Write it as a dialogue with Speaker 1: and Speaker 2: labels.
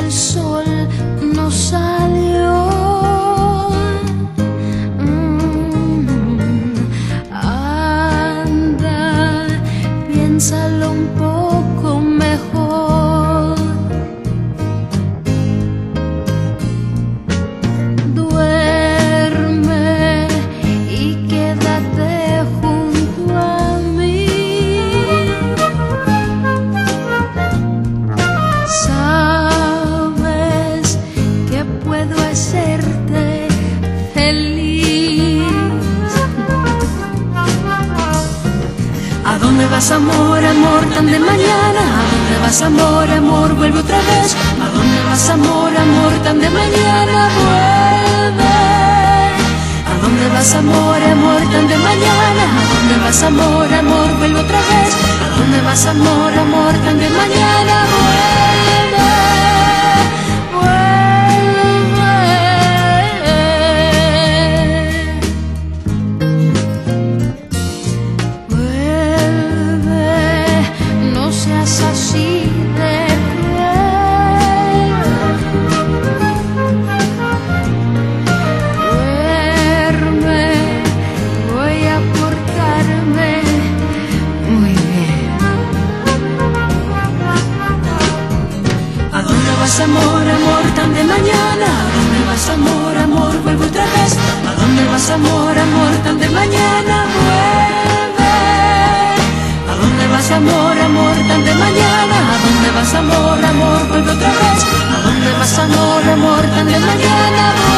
Speaker 1: el sol no salió. Anda, piénsalo un poco mejor. Duerme y quédate junto a mí. Sabes que puedo hacerte feliz. ¿A dónde vas, amor, amor, tan de mañana? ¿A dónde vas, amor, amor, vuelve otra vez? ¿A dónde vas, amor, amor, tan de mañana? Vuelve. ¿A dónde vas, amor, amor, tan de mañana? ¿A dónde vas, amor, amor, vuelve otra vez? ¿A dónde vas, amor, amor, tan de mañana? Vuelve, vuelve. No seas así de cruel. Duerme, voy a portarme muy bien. ¿A dónde vas, amor, amor, tan de mañana? ¿A dónde vas, amor, amor, vuelve otra vez? ¿A dónde vas, amor, amor, tan de mañana? Vuelve. ¿A dónde vas, amor, amor, tan de mañana? ¿A dónde vas, amor, amor, vuelve otra vez? ¿A dónde vas, amor, amor, tan de mañana?